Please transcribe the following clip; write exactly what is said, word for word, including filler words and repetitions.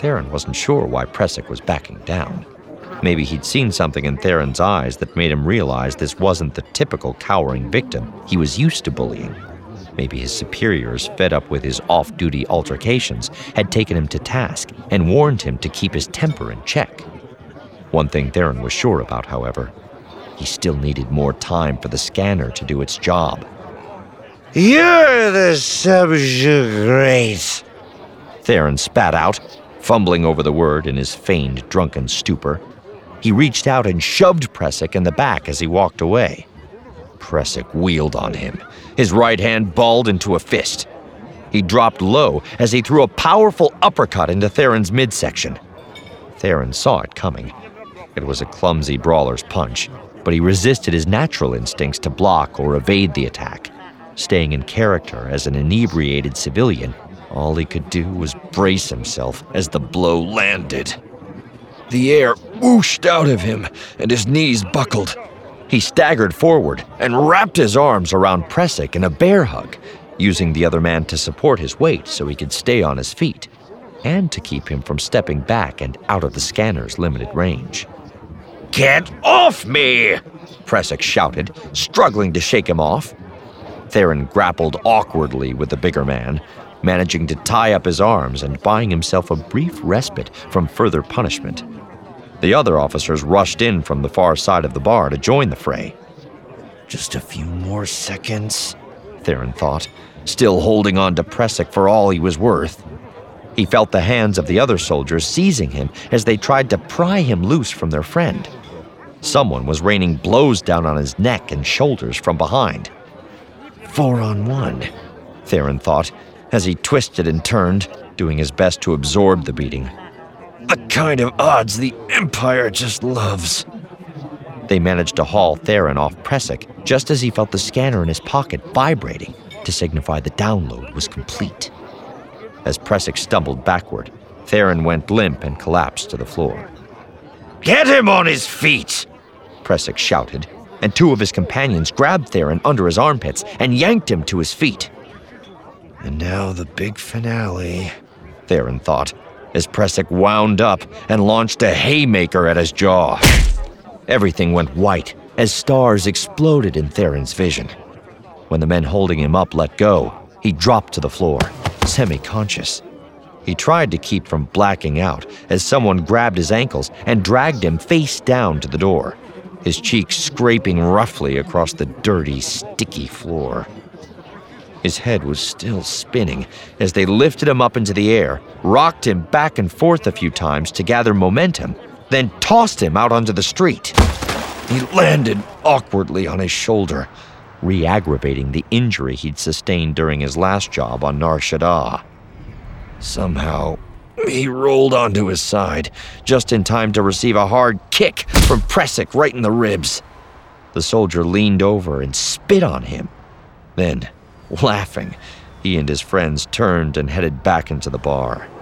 Theron wasn't sure why Presic was backing down. Maybe he'd seen something in Theron's eyes that made him realize this wasn't the typical cowering victim he was used to bullying. Maybe his superiors, fed up with his off-duty altercations, had taken him to task and warned him to keep his temper in check. One thing Theron was sure about, however, he still needed more time for the scanner to do its job. "You're the subjugate," Theron spat out, fumbling over the word in his feigned drunken stupor. He reached out and shoved Presic in the back as he walked away. Presic wheeled on him, his right hand balled into a fist. He dropped low as he threw a powerful uppercut into Theron's midsection. Theron saw it coming. It was a clumsy brawler's punch, but he resisted his natural instincts to block or evade the attack. Staying in character as an inebriated civilian, all he could do was brace himself as the blow landed. The air whooshed out of him, and his knees buckled. He staggered forward and wrapped his arms around Presic in a bear hug, using the other man to support his weight so he could stay on his feet, and to keep him from stepping back and out of the scanner's limited range. "Get off me!" Presic shouted, struggling to shake him off. Theron grappled awkwardly with the bigger man, managing to tie up his arms and buying himself a brief respite from further punishment. The other officers rushed in from the far side of the bar to join the fray. Just a few more seconds, Theron thought, still holding on to Presic for all he was worth. He felt the hands of the other soldiers seizing him as they tried to pry him loose from their friend. Someone was raining blows down on his neck and shoulders from behind. Four on one, Theron thought, as he twisted and turned, doing his best to absorb the beating. The kind of odds the Empire just loves. They managed to haul Theron off Presic just as he felt the scanner in his pocket vibrating to signify the download was complete. As Presic stumbled backward, Theron went limp and collapsed to the floor. "Get him on his feet!" Presic shouted, and two of his companions grabbed Theron under his armpits and yanked him to his feet. And now the big finale, Theron thought, as Presic wound up and launched a haymaker at his jaw. Everything went white as stars exploded in Theron's vision. When the men holding him up let go, he dropped to the floor, semi-conscious. He tried to keep from blacking out as someone grabbed his ankles and dragged him face down to the door, his cheeks scraping roughly across the dirty, sticky floor. His head was still spinning as they lifted him up into the air, rocked him back and forth a few times to gather momentum, then tossed him out onto the street. He landed awkwardly on his shoulder, re-aggravating the injury he'd sustained during his last job on Nar Shaddaa. Somehow, he rolled onto his side, just in time to receive a hard kick from Presic right in the ribs. The soldier leaned over and spit on him. Then, laughing, he and his friends turned and headed back into the bar.